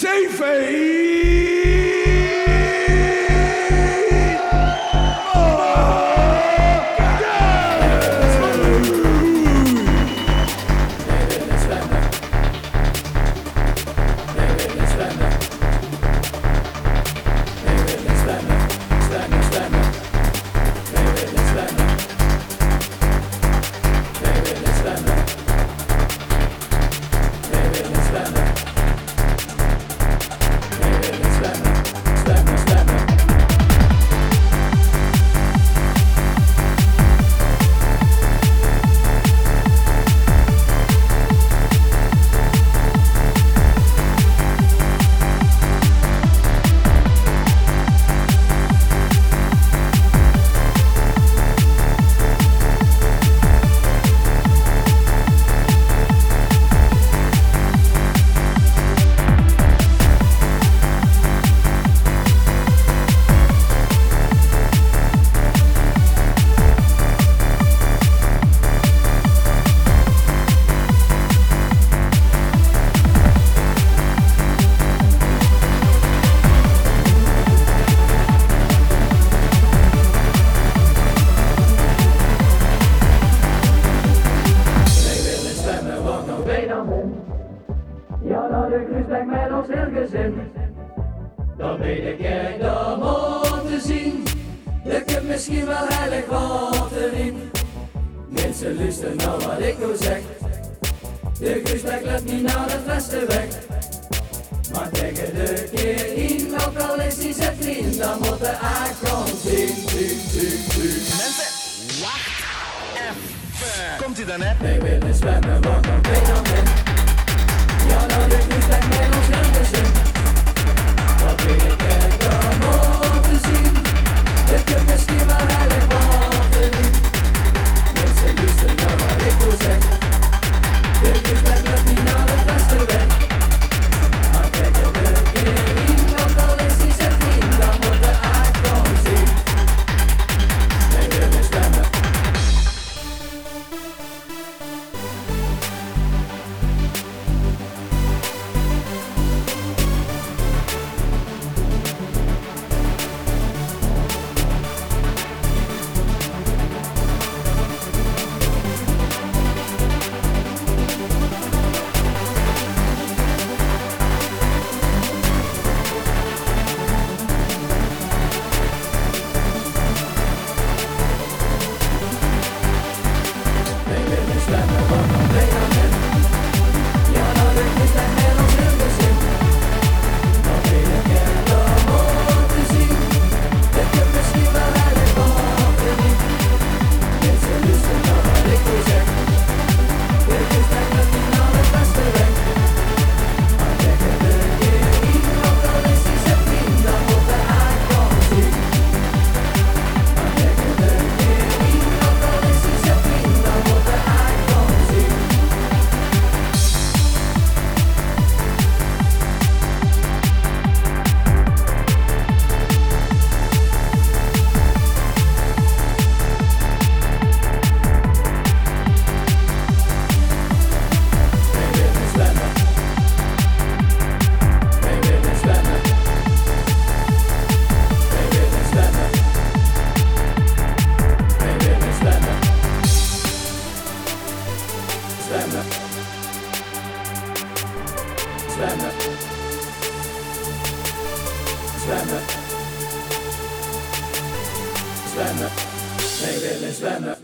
Ja, naar de cruiseback met ons heel gezin. Dan weet ik de mond te zien. Je kunt misschien wel heilig water in. Mensen luisteren naar wat ik nou zeg. De cruiseback let niet naar het westen weg. Maar tegen de keer in, ook al is die zijn vriend, dan moet de aankant zien. Mensen, wacht even. Komt ie dan, hè? Wij willen zwemmen, want dan weet dan in. Ja, nou de cruiseback met ons heel gezin. Dat weet ik de mond te zien. Je kunt misschien wel heilig water in. Mensen luisteren naar wat ik nou zeg. De cruiseback let niet naar het westen weg. Maar tegen de keer in, ook al is die zijn vriend, dan moet de aankant zien. Wij willen zwemmen. Zwemmen, wij willen zwemmen.